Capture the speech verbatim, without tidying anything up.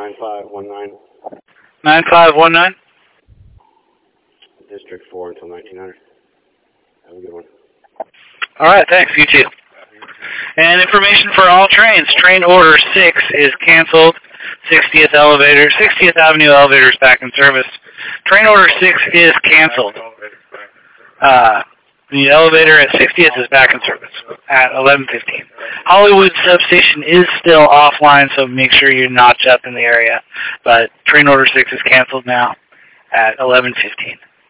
nine five one nine. nine five one nine? District four until nineteen hundred. Have a good one. All right, thanks. You too. And information for all trains. Train order six is canceled. sixtieth elevator, sixtieth Avenue elevator is back in service. Train order six is canceled. Uh, the elevator at sixtieth is back in service at eleven fifteen. Hollywood substation is still offline, so make sure you notch up in the area. But train order six is canceled now at eleven fifteen.